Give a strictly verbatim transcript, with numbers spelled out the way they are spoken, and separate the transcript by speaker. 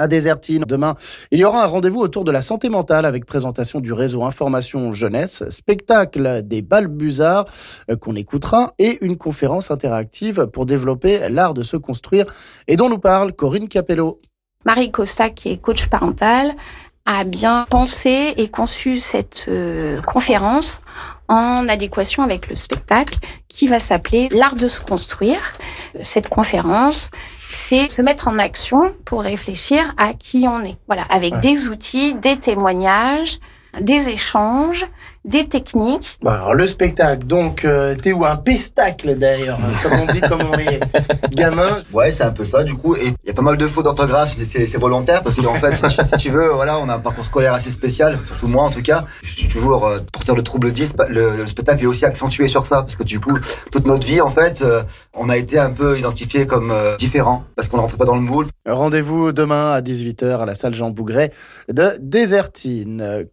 Speaker 1: à Désertine. Demain, il y aura un rendez-vous autour de la santé mentale avec présentation du réseau Information Jeunesse, spectacle des Balbuzards euh, qu'on écoutera et une conférence interactive pour développer l'art de se construire et dont nous parle Corinne Capello.
Speaker 2: Marie Costa, qui est coach parental, a bien pensé et conçu cette euh, conférence en adéquation avec le spectacle qui va s'appeler l'art de se construire. Cette conférence, c'est se mettre en action pour réfléchir à qui on est. Voilà, avec ouais. des outils, des témoignages, des échanges, des techniques.
Speaker 1: Bon, alors le spectacle, donc, euh, t'es où un pestacle d'ailleurs, comme on dit, comme on est gamin.
Speaker 3: Ouais, c'est un peu ça du coup. Et il y a pas mal de fautes d'orthographe, c'est, c'est, c'est volontaire parce que en fait, si, si tu veux, voilà, on a un parcours scolaire assez spécial, surtout moi en tout cas. Je suis toujours euh, porteur de troubles dys. Le, le spectacle est aussi accentué sur ça parce que du coup, toute notre vie en fait, euh, on a été un peu identifié comme euh, différents parce qu'on ne rentre pas dans le moule.
Speaker 1: Rendez-vous demain à dix-huit heures à la salle Jean Bougret de Désertine.